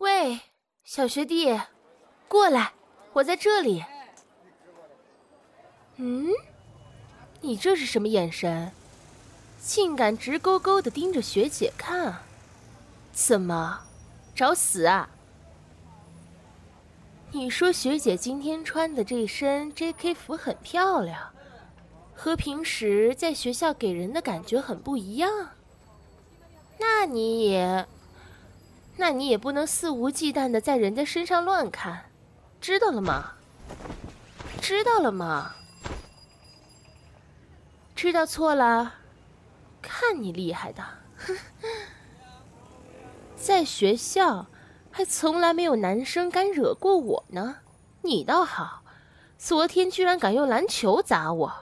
喂，小学弟，过来，我在这里。你这是什么眼神？竟敢直勾勾地盯着学姐看，怎么，找死啊？你说学姐今天穿的这身 JK 服很漂亮，和平时在学校给人的感觉很不一样。那你也不能肆无忌惮地在人家身上乱看，知道了吗？知道了吗？知道错了，看你厉害的。在学校还从来没有男生敢惹过我呢，你倒好，昨天居然敢用篮球砸我。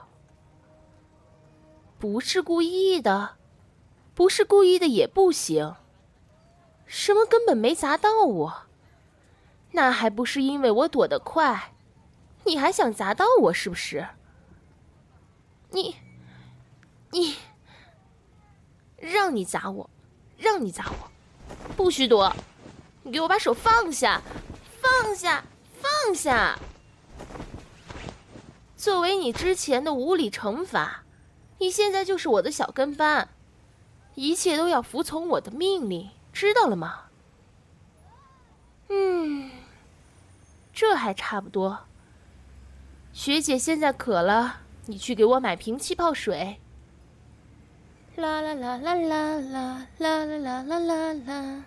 不是故意的，不是故意的也不行。什么根本没砸到我？那还不是因为我躲得快？你还想砸到我是不是？你让你砸我，不许躲！你给我把手放下，放下，放下！作为你之前的无理惩罚，你现在就是我的小跟班，一切都要服从我的命令，知道了吗？这还差不多。学姐现在渴了，你去给我买瓶气泡水。啦啦啦啦啦啦啦啦啦啦啦。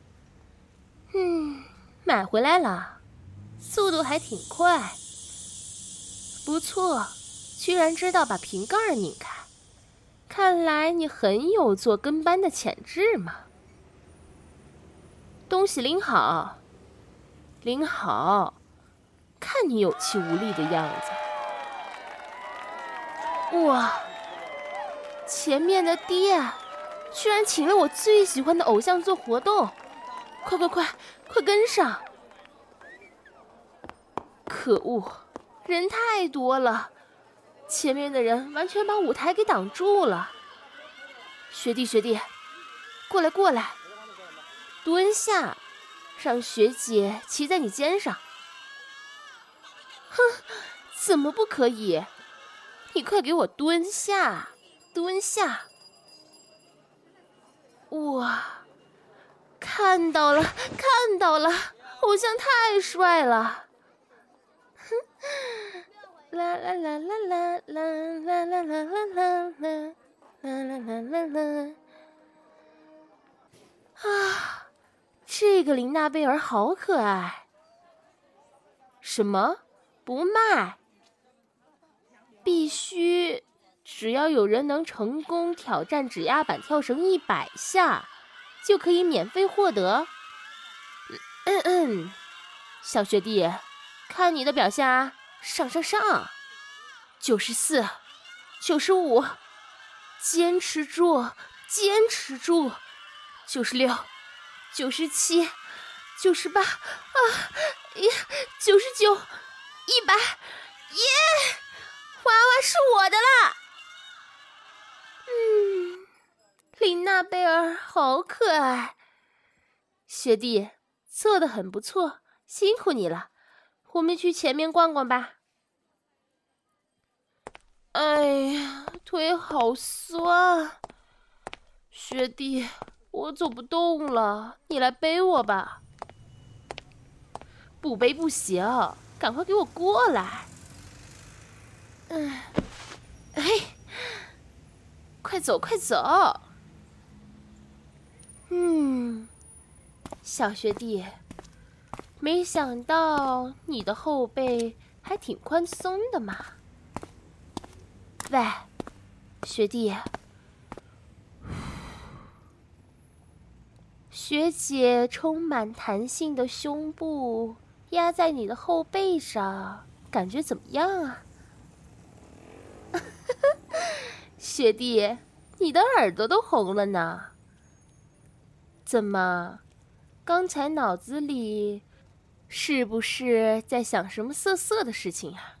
买回来了，速度还挺快。不错，居然知道把瓶盖拧开，看来你很有做跟班的潜质嘛。东西拎好，拎好，看你有气无力的样子。哇，前面的爹居然请了我最喜欢的偶像做活动，快跟上！可恶，人太多了，前面的人完全把舞台给挡住了。学弟，过来，蹲下，让学姐骑在你肩上。怎么不可以？你快给我蹲下！哇，看到了，偶像太帅了！啦啦啦啦啦啦啦啦啦啦啦！啊，这个琳娜贝尔好可爱。什么？不卖？必须，只要有人能成功挑战指压板跳绳100下，就可以免费获得。小学弟，看你的表现啊，上！94，95，坚持住！96，97，98，99，100，耶！娃娃是我的啦！琳娜贝尔好可爱，学弟做得很不错，辛苦你了。我们去前面逛逛吧。哎呀，腿好酸，学弟，我走不动了，你来背我吧。不背不行，赶快给我过来。快走！小学弟，没想到你的后背还挺宽松的嘛。喂，学弟，学姐充满弹性的胸部压在你的后背上，感觉怎么样啊？学弟，你的耳朵都红了呢。怎么，刚才脑子里是不是在想什么色色的事情呀？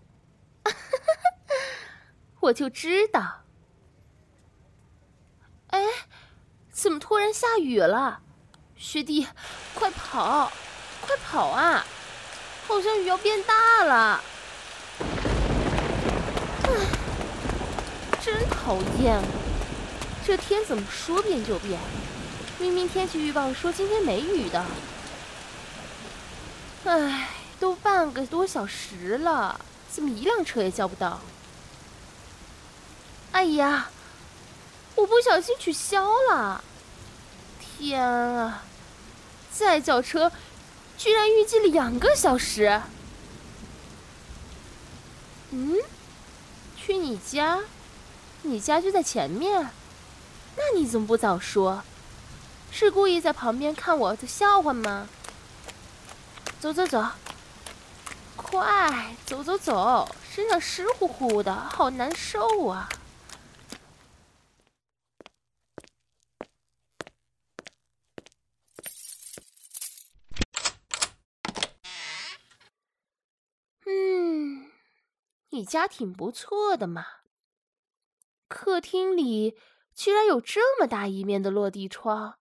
我就知道。哎，怎么突然下雨了？ 学弟，快跑，快跑啊！好像雨要变大了。唉，真讨厌，这天怎么说变就变？明明天气预报说今天没雨的。唉，都半个多小时了，怎么一辆车也叫不到？哎呀，我不小心取消了！天啊，再叫车，居然预计2个小时。去你家？你家就在前面，那你怎么不早说？是故意在旁边看我的笑话吗？走走走，快走走走，身上湿乎乎的，好难受啊！你家挺不错的嘛。客厅里居然有这么大一面的落地窗。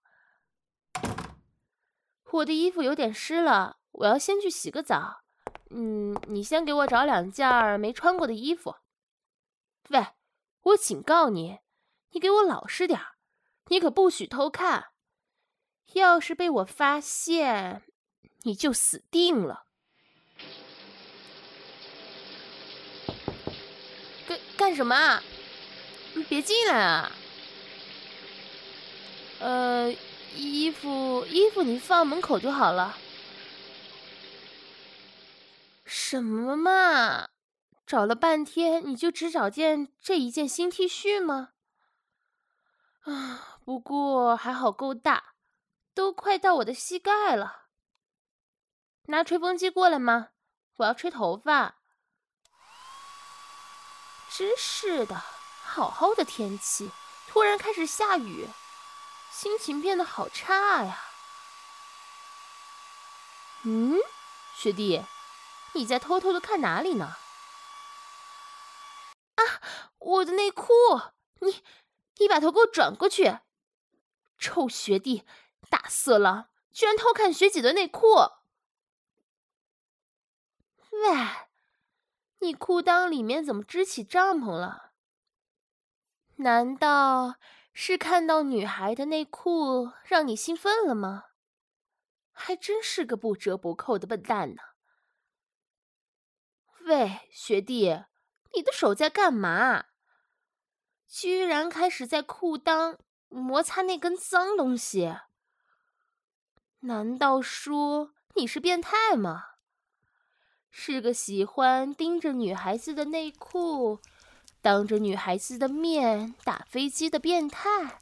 我的衣服有点湿了，我要先去洗个澡。你先给我找2件没穿过的衣服。喂，我警告你，你给我老实点，你可不许偷看。要是被我发现，你就死定了。干什么啊？别进来啊！衣服你放门口就好了。什么嘛？找了半天你就只找这一件新 T 恤吗？啊，不过还好够大，都快到我的膝盖了。拿吹风机过来吗？我要吹头发。真是的，好好的天气，突然开始下雨，心情变得好差呀。学弟，你在偷偷的看哪里呢？啊，我的内裤！你把头给我转过去！臭学弟，大色狼，居然偷看学姐的内裤！喂，你裤裆里面怎么支起帐篷了？难道是看到女孩的内裤让你兴奋了吗？还真是个不折不扣的笨蛋呢。喂，学弟，你的手在干嘛？居然开始在裤裆摩擦那根脏东西。难道说你是变态吗？是个喜欢盯着女孩子的内裤，当着女孩子的面打飞机的变态？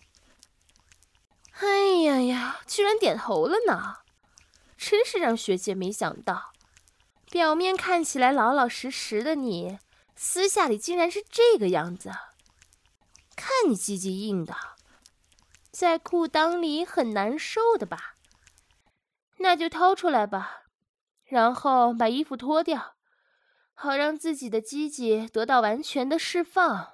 哎呀呀，居然点头了呢！真是让学姐没想到，表面看起来老老实实的你，私下里竟然是这个样子。看你鸡鸡硬的，在裤裆里很难受的吧？那就掏出来吧，然后把衣服脱掉，好让自己的鸡鸡得到完全的释放。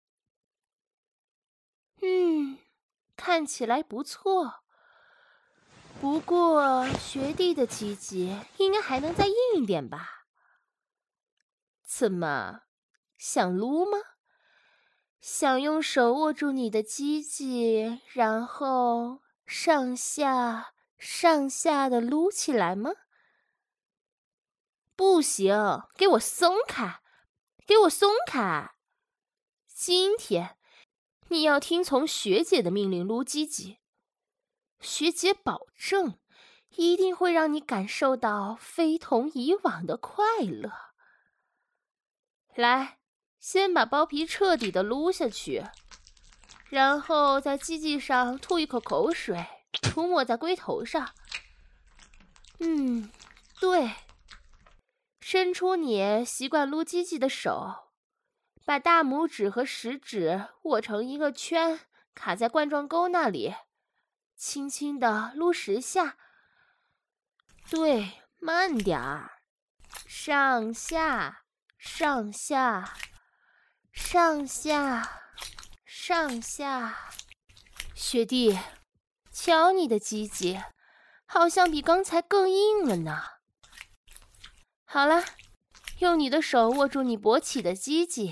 看起来不错。不过学弟的鸡鸡应该还能再硬一点吧？怎么，想撸吗？想用手握住你的鸡鸡，然后上下的撸起来吗？不行，给我松开！给我松开！今天你要听从学姐的命令撸鸡鸡，学姐保证一定会让你感受到非同以往的快乐。来，先把包皮彻底的撸下去，然后在鸡鸡上吐一口口水，涂抹在龟头上。对，伸出你习惯撸鸡鸡的手，把大拇指和食指握成一个圈，卡在冠状沟那里，轻轻地撸10下。对，慢点儿，上下上下上下上下。学弟， 瞧你的鸡鸡，好像比刚才更硬了呢。好了，用你的手握住你勃起的鸡鸡。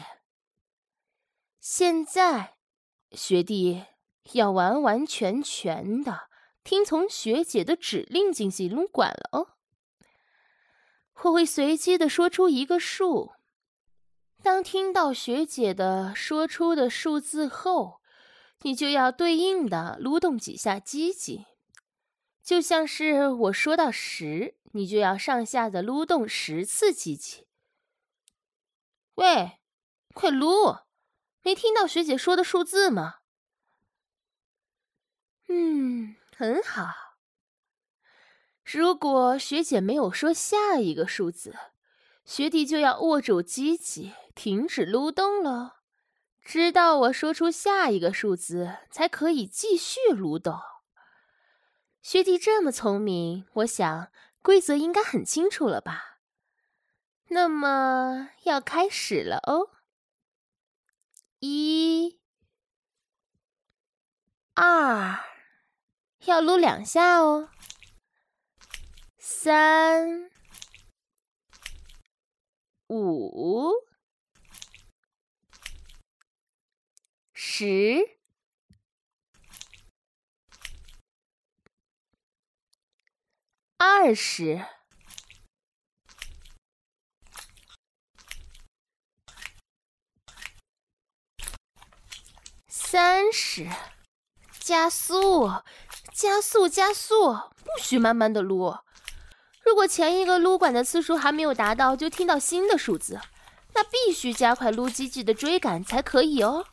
现在，学弟要完完全全的听从学姐的指令进行撸管了哦。我会随机的说出一个数，当听到学姐的说出的数字后，你就要对应的撸动几下鸡鸡，就像是我说到10，你就要上下的撸动10次鸡鸡。喂，快撸！没听到学姐说的数字吗？很好。如果学姐没有说下一个数字，学弟就要握住鸡鸡，停止撸动了，直到我说出下一个数字，才可以继续撸动。学弟这么聪明，我想规则应该很清楚了吧？那么要开始了哦。1、2，要撸2下哦。3、5、10、20、30，加速，加速，加速，不许慢慢的撸。如果前一个撸管的次数还没有达到，就听到新的数字，那必须加快撸鸡鸡的追赶才可以哦。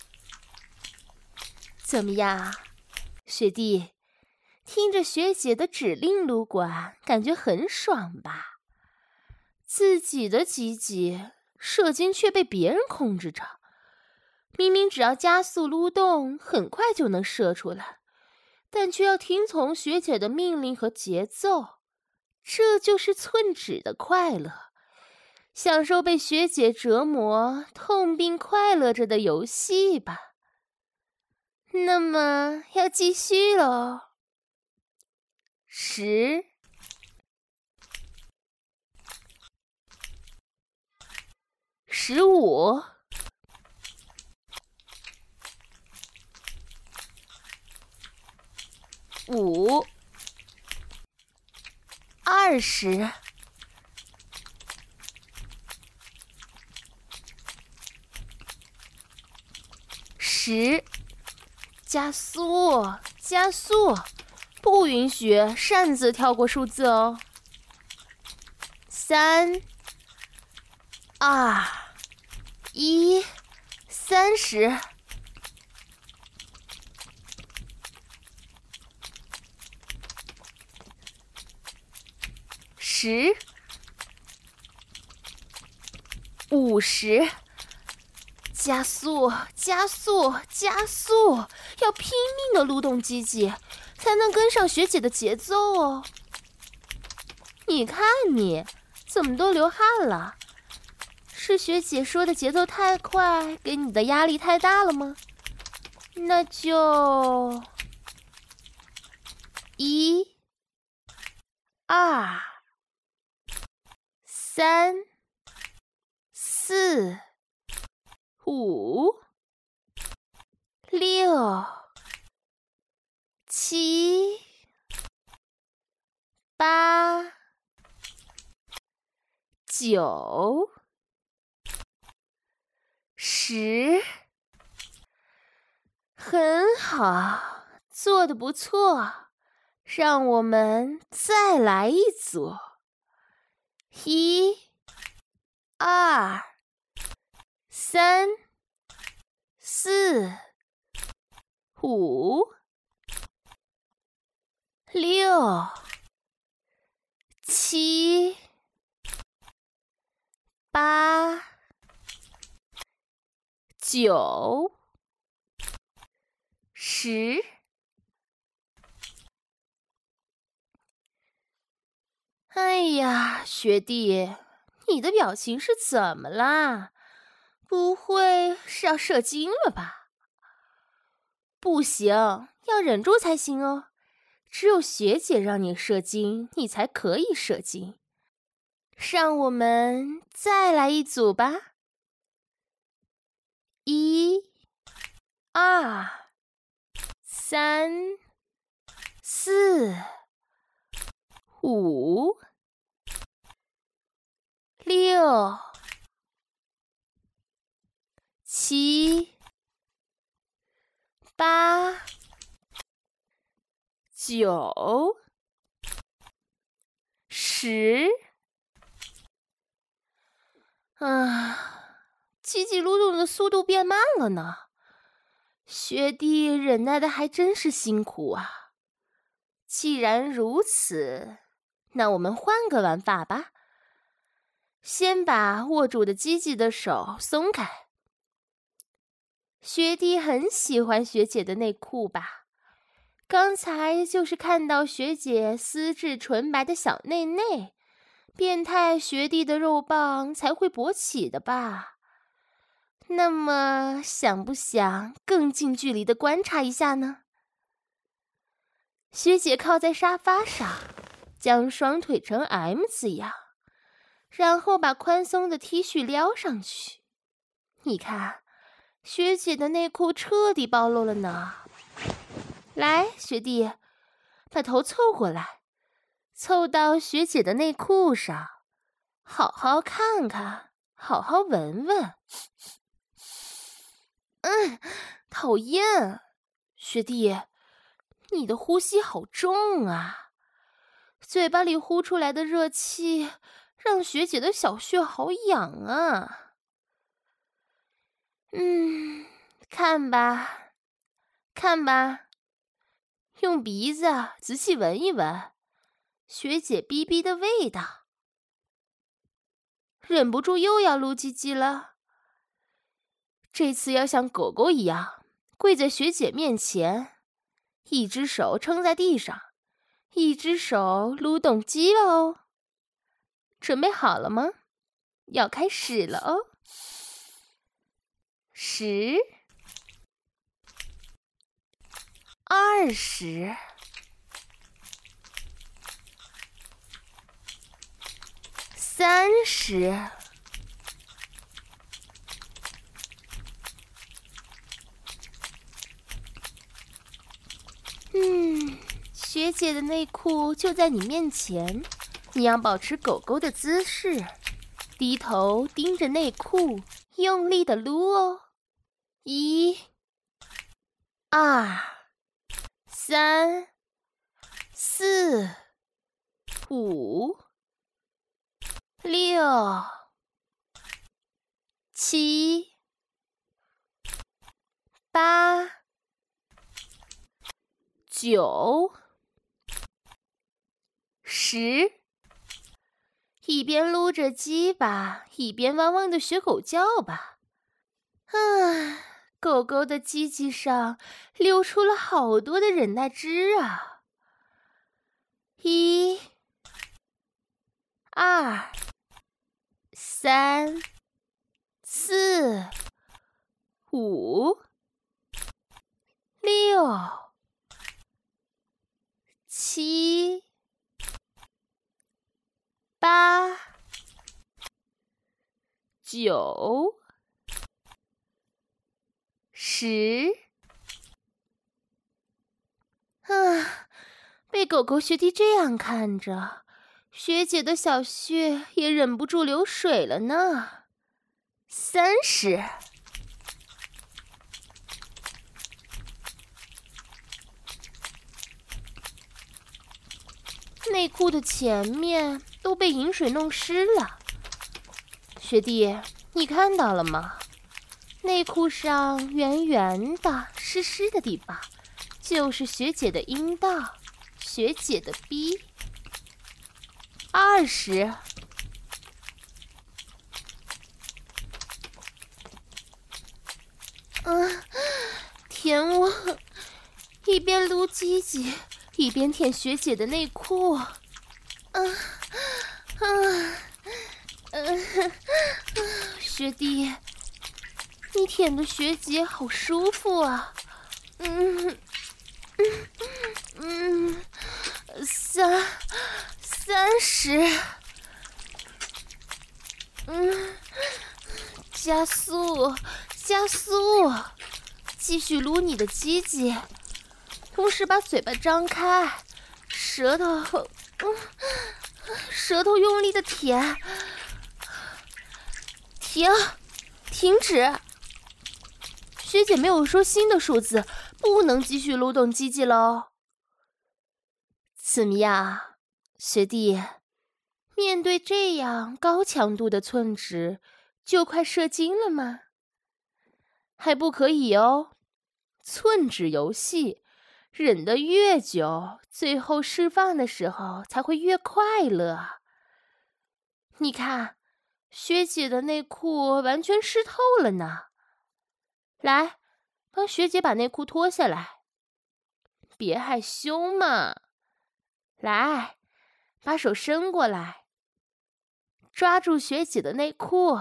怎么样，学弟？听着学姐的指令撸管，感觉很爽吧？自己的鸡鸡射精却被别人控制着，明明只要加速撸动，很快就能射出来，但却要听从学姐的命令和节奏。这就是寸指的快乐，享受被学姐折磨、痛并快乐着的游戏吧。那么要继续喽。10、15、5、20、10，加速，加速，不允许擅自跳过数字哦。3、2、1， 30。10、50，加速，加速，加速！要拼命的撸动鸡鸡，才能跟上学姐的节奏哦。你看你，怎么都流汗了？是学姐说的节奏太快，给你的压力太大了吗？那就1、2、3、4、5、6、7、8、9、10，很好，做得不错，让我们再来一组。1、2、3、4、5、6、7、8、9、10。哎呀，学弟，你的表情是怎么啦？不会是要射精了吧？不行， 要忍住才行哦。只有学姐让你射精，你才可以射精。让我们再来一组吧。1、2、3、4、5、6、7、8、9、10。叽叽噜噜的速度变慢了呢。学弟忍耐的还真是辛苦啊。既然如此，那我们换个玩法吧。先把握住的鸡鸡的手松开。学弟很喜欢学姐的内裤吧？刚才就是看到学姐丝质纯白的小内内，变态学弟的肉棒才会勃起的吧？那么想不想更近距离的观察一下呢？学姐靠在沙发上，将双腿成 M 字样，然后把宽松的 T 恤撩上去。你看，学姐的内裤彻底暴露了呢。来，学弟，把头凑过来，凑到学姐的内裤上，好好看看，好好闻闻。讨厌，学弟，你的呼吸好重啊，嘴巴里呼出来的热气让学姐的小穴好痒啊。看吧，看吧，用鼻子仔细闻一闻学姐逼逼的味道。忍不住又要撸鸡鸡了。这次要像狗狗一样跪在学姐面前，一只手撑在地上，一只手撸动鸡了哦。准备好了吗？要开始了哦。10、20、30。学姐的内裤就在你面前，你要保持狗狗的姿势，低头盯着内裤，用力的撸哦。1、2、3、4、5、6、7、8、9、10。一边撸着鸡巴，一边汪汪的学狗叫吧。狗狗的鸡鸡上流出了好多的忍耐汁啊。1、2、3、4、5、6、7、8、9、10。被狗狗学弟这样看着，学姐的小穴也忍不住流水了呢。30。内裤的前面都被饮水弄湿了。学弟，你看到了吗？内裤上圆圆的、湿湿的地方，就是学姐的阴道，学姐的逼。20。舔我，一边撸鸡鸡，一边舔学姐的内裤。学弟，你舔的学姐好舒服啊。 30。加速，加速！继续撸你的鸡鸡，同时把嘴巴张开，舌头用力的舔。停止！学姐没有说新的数字，不能继续撸动鸡鸡喽。怎么样，学弟？面对这样高强度的寸指，就快射精了吗？还不可以哦，寸指游戏，忍得越久，最后释放的时候才会越快乐。你看，学姐的内裤完全湿透了呢。来，帮学姐把内裤脱下来。别害羞嘛。来，把手伸过来，抓住学姐的内裤。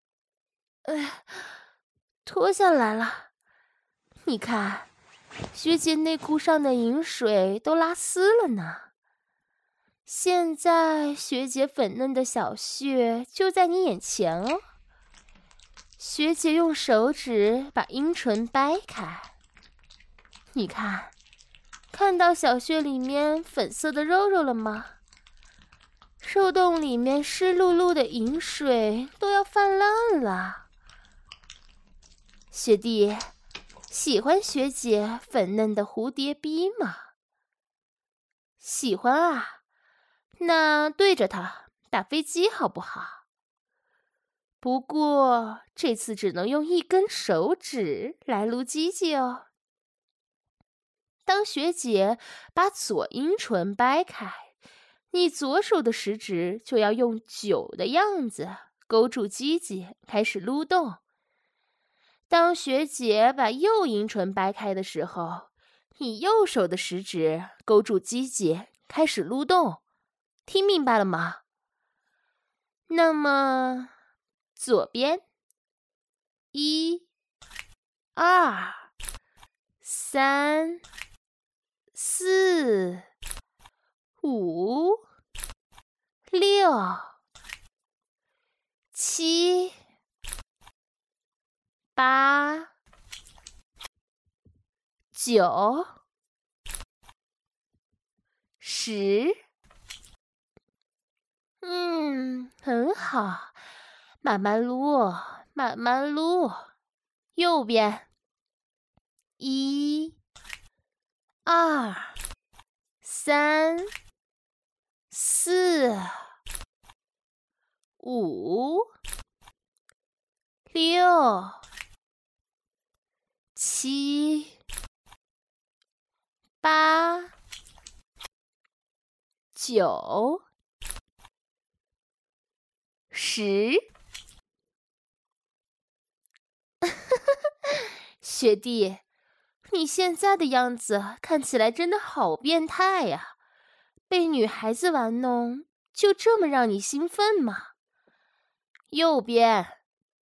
脱下来了。你看，学姐内裤上的饮水都拉丝了呢。现在学姐粉嫩的小穴就在你眼前哦。学姐用手指把阴唇掰开，你看到小穴里面粉色的肉肉了吗？肉洞里面湿漉漉的饮水都要泛滥了。学弟，喜欢学姐粉嫩的蝴蝶逼吗？喜欢啊，那对着它打飞机好不好？不过这次只能用一根手指来撸鸡鸡哦。当学姐把左阴唇掰开，你左手的食指就要用9的样子勾住鸡鸡，开始撸动。当学姐把右阴唇掰开的时候，你右手的食指勾住鸡鸡，开始撸动。听明白了吗？那么左边，1、2、3、4、5、6、7、8、9、10。很好，慢慢撸，慢慢撸。右边，1、2、3、4、5、6、7、8、9、10。学弟，你现在的样子看起来真的好变态呀！被女孩子玩弄，就这么让你兴奋吗？右边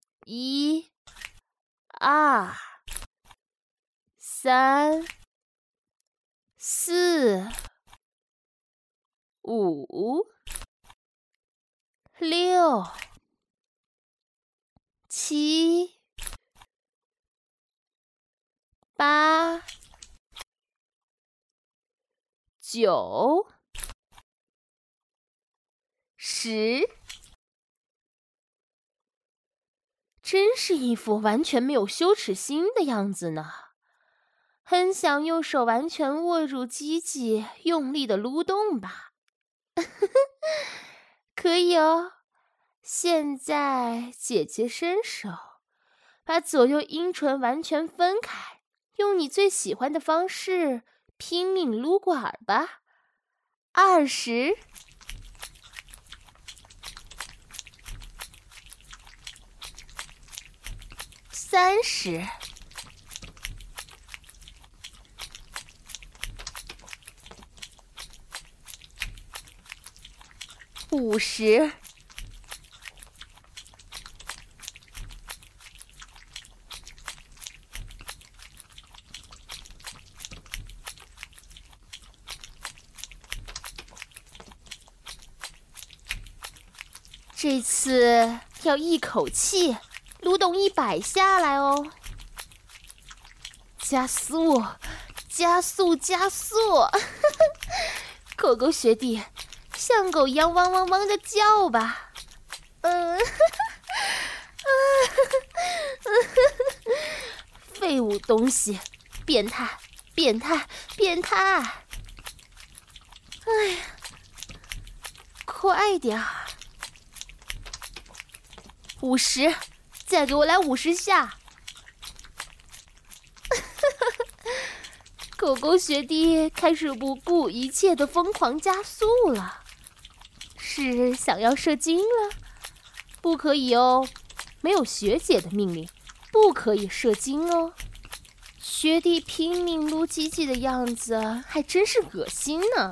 ，1、2、3、4、5、6、7、8、9、10。真是一副完全没有羞耻心的样子呢。很想用手完全握住鸡鸡，用力的撸动吧？可以哦。现在姐姐伸手，把左右阴唇完全分开，用你最喜欢的方式拼命撸管吧。20。30。50。 这次要一口气撸动100下来哦！加速，加速，加速！狗狗学弟，像狗一样汪汪汪的叫吧！废物东西，变态，变态，变态！哎呀，快点！50，再给我来50下！狗狗学弟开始不顾一切的疯狂加速了，是想要射精了？不可以哦，没有学姐的命令，不可以射精哦。学弟拼命撸鸡鸡的样子还真是恶心呢。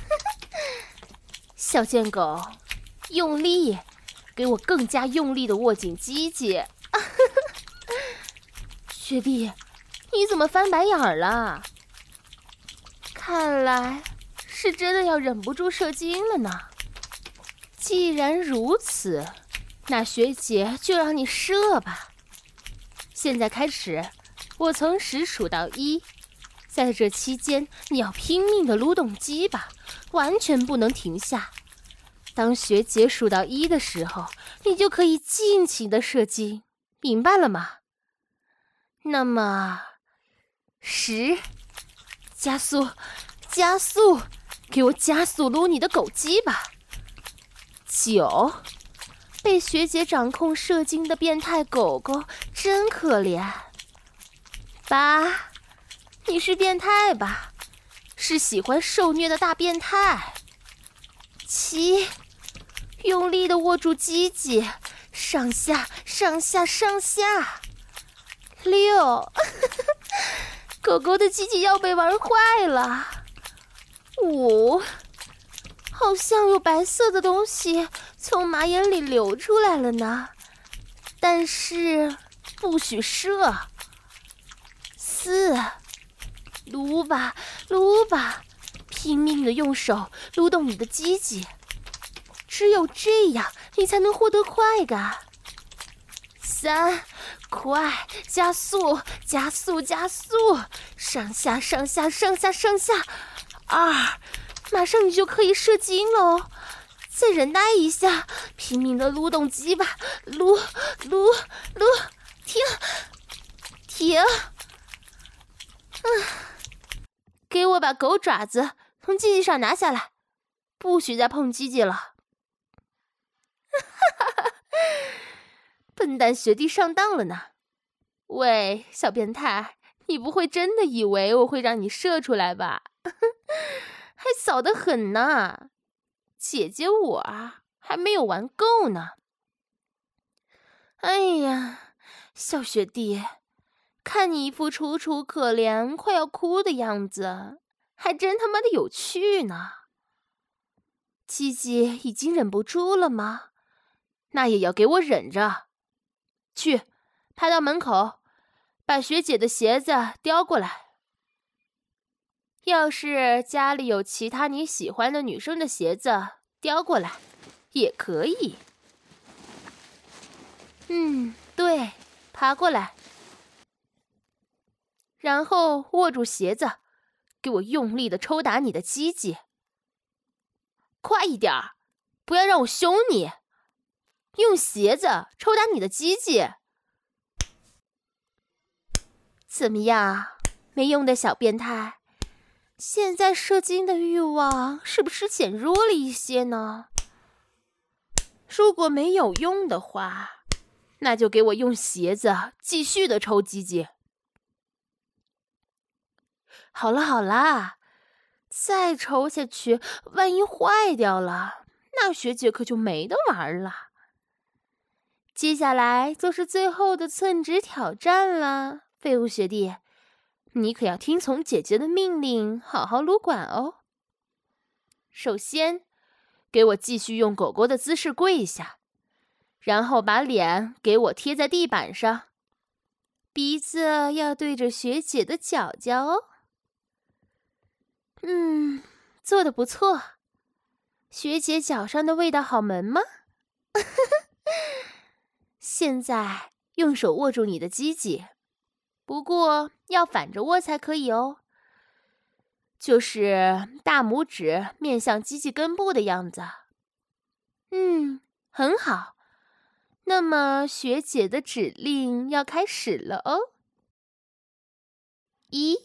小贱狗，用力，给我更加用力的握紧鸡鸡。学弟，你怎么翻白眼儿了？看来是真的要忍不住射精了呢。既然如此，那学姐就让你射吧。现在开始，我从10数到1，在这期间你要拼命的撸动鸡巴，完全不能停下。当学姐数到1的时候，你就可以尽情的射精，明白了吗？那么10，加速，加速，给我加速撸你的狗鸡巴。9，被学姐掌控射精的变态狗狗真可怜。8，你是变态吧？是喜欢受虐的大变态。7，用力的握住鸡鸡，上下，上下，上下。6，狗狗的鸡鸡要被玩坏了。5，好像有白色的东西从马眼里流出来了呢，但是不许射。4，撸吧，撸吧，拼命的用手撸动你的鸡鸡，只有这样你才能获得快感。3，快，加速，加速，加速，上下，上下，上下，上下。2，马上你就可以射精了哦！再忍耐一下，拼命的撸动鸡巴，撸，撸，撸，停，停！给我把狗爪子从鸡鸡上拿下来，不许再碰鸡鸡了！笨蛋学弟上当了呢！喂，小变态，你不会真的以为我会让你射出来吧？还早得很呢，姐姐我还没有玩够呢。哎呀，小学弟，看你一副楚楚可怜、快要哭的样子，还真他妈的有趣呢。鸡鸡已经忍不住了吗？那也要给我忍着。去，排到门口，把学姐的鞋子叼过来。要是家里有其他你喜欢的女生的鞋子，叼过来也可以。对，爬过来，然后握住鞋子，给我用力的抽打你的鸡鸡。快一点，不要让我凶你。用鞋子抽打你的鸡鸡。怎么样，没用的小变态？现在射精的欲望是不是减弱了一些呢？如果没有用的话，那就给我用鞋子继续的抽鸡鸡。好了好啦，再抽下去，万一坏掉了，那学姐可就没得玩了。接下来就是最后的寸指挑战了，废物学弟，你可要听从姐姐的命令，好好撸管哦。首先，给我继续用狗狗的姿势跪下，然后把脸给我贴在地板上，鼻子要对着学姐的脚脚哦。做得不错，学姐脚上的味道好闻吗？ 现在用手握住你的鸡鸡，不过要反着握才可以哦。就是大拇指面向鸡鸡根部的样子。很好。那么学姐的指令要开始了哦。一，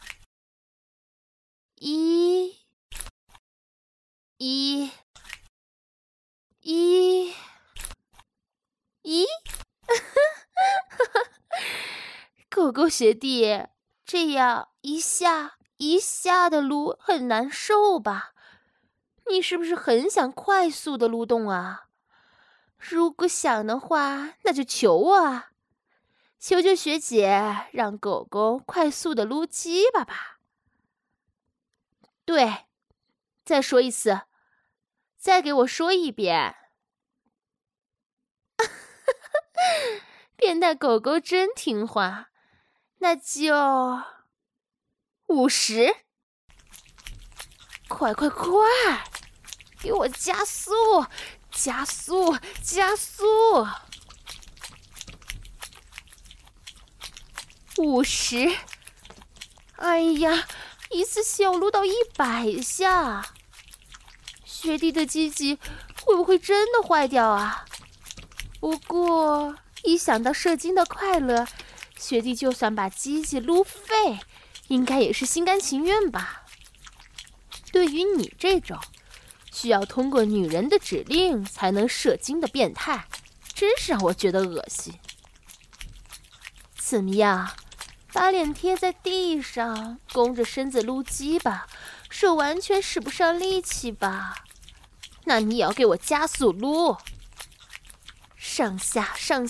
狗狗学弟，这样一下一下的撸很难受吧？你是不是很想快速的撸动啊？如果想的话，那就求我啊！求求学姐，让狗狗快速的撸鸡巴吧。对，再说一次，再给我说一遍。变态狗狗真听话，那就50。快，给我加速！50，哎呀，一次性要撸到100下，学弟的鸡鸡会不会真的坏掉啊？不过一想到射精的快乐，学弟就算把鸡鸡撸废，应该也是心甘情愿吧。对于你这种需要通过女人的指令才能射精的变态，真是让我觉得恶心。怎么样，把脸贴在地上，弓着身子撸鸡巴，手完全使不上力气吧？那你也要给我加速撸，上下，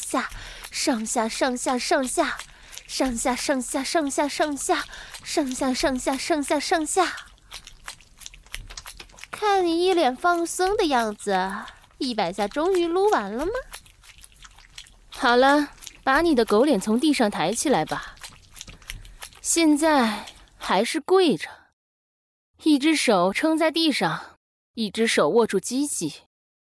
看你一脸放松的样子，100下终于撸完了吗？好了，把你的狗脸从地上抬起来吧。现在还是跪着，一只手撑在地上，一只手握住鸡鸡。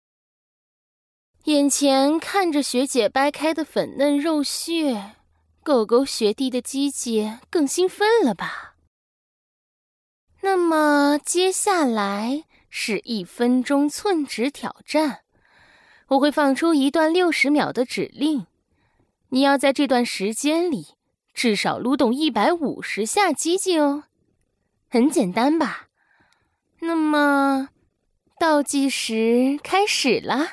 眼前看着学姐掰开的粉嫩肉屑，狗狗学弟的鸡鸡更兴奋了吧？那么接下来是1分钟寸指挑战，我会放出一段60秒的指令，你要在这段时间里至少撸动150下鸡鸡哦。很简单吧？那么倒计时开始啦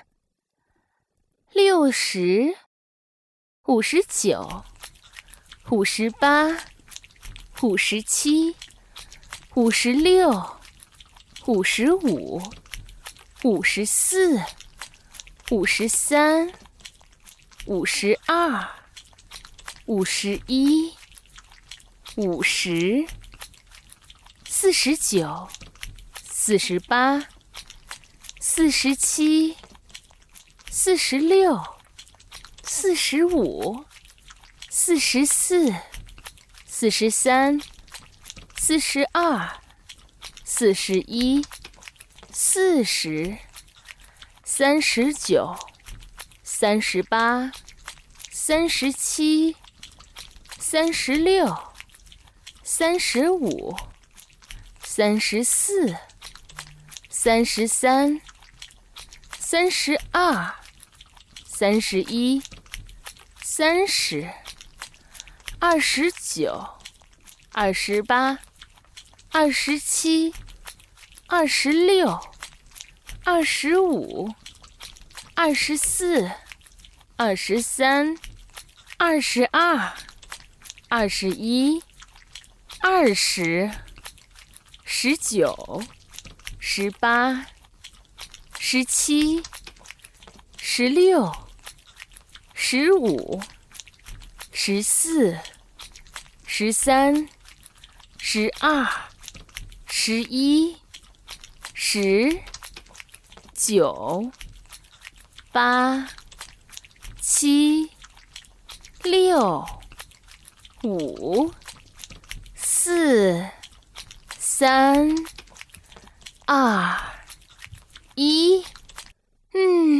！60、59、58、57、56、55、54、53、52、51、50、49、48、47、46、45、44、43、42、41、40、39、38、37、36、35、34、33、32、31、30、29、28、27、26、25、24、23、22、21、20、19、18、17、16、15、14、13、12、11、10、9、8、7、6、5、4、3、2、1。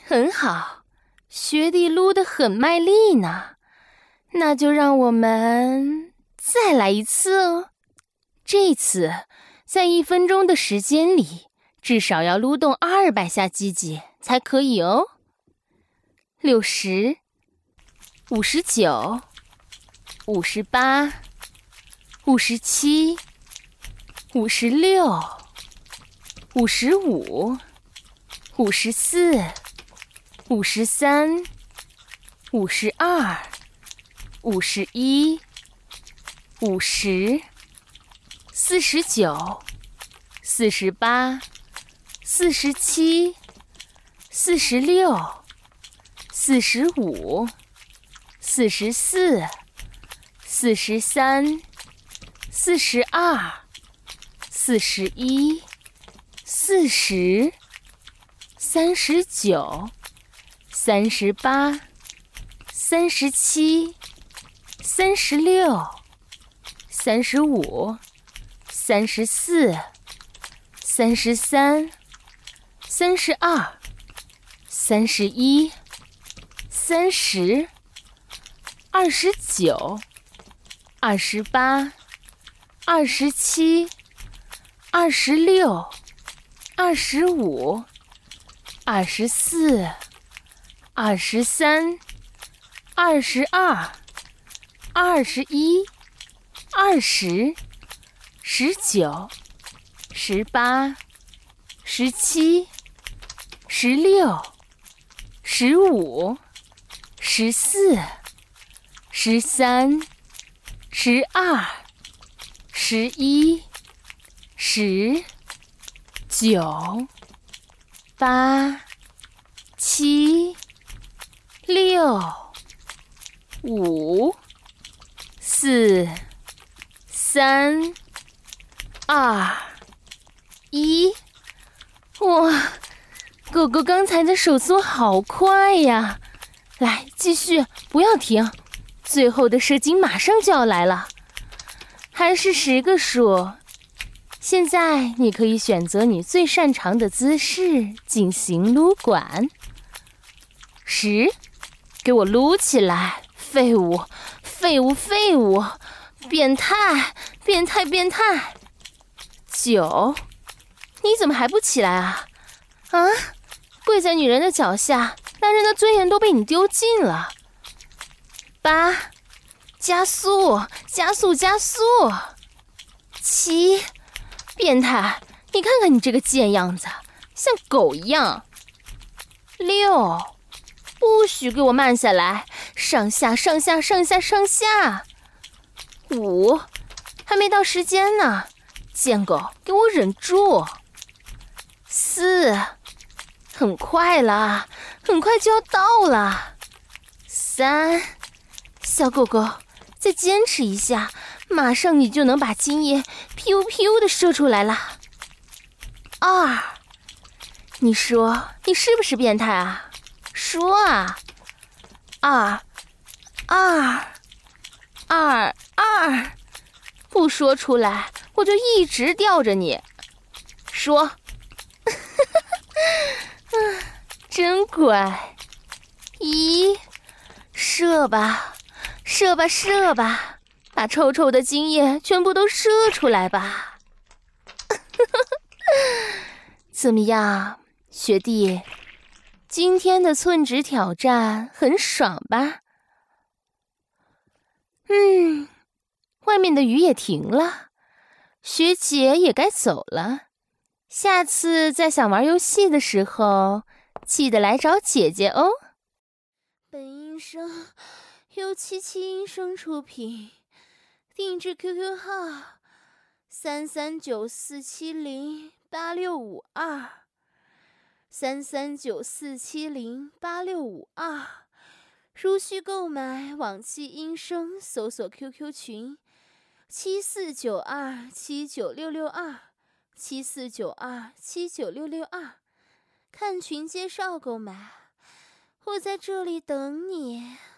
很好，学弟撸得很卖力呢。那就让我们再来一次哦。这次在1分钟的时间里，至少要撸动200下鸡鸡才可以哦。60、59、58、57、56、55、54、53、52、51、50、49、48、47、46、45、44、43、42、41、40、39、38、37、36、35、34、33、32、31、30、29、28、27、26、25、24、23、22、21、20、19、18、17、16、15、14、13、12、11、10、9、8、7、6、5、4、3、2、1。哇，狗狗刚才的手速好快呀！来，继续，不要停，最后的射精马上就要来了，还是10个数。现在你可以选择你最擅长的姿势进行撸管。10，给我撸起来！废物，废物，废物！变态，变态，变态！9，你怎么还不起来啊？啊，跪在女人的脚下，男人的尊严都被你丢尽了。8，加速，加速，加速！7，变态，你看看你这个贱样子，像狗一样。6，不许给我慢下来，上下，上下，上下，上下。5，还没到时间呢，贱狗，给我忍住。4，很快了，很快就要到了。3，小狗狗，再坚持一下，马上你就能把精液噗噗的射出来了。2，你说你是不是变态啊？说啊！2，不说出来，我就一直吊着你。说，真乖。1，射吧，射吧，射吧，把臭臭的精液全部都射出来吧。怎么样，学弟？今天的寸指挑战很爽吧？外面的雨也停了，学姐也该走了。下次再想玩游戏的时候，记得来找姐姐哦。本音声由77音声出品，定制 QQ 号339470865233947086552，如需购买，网际音声搜索 QQ 群749279662749279662，看群介绍购买。我在这里等你。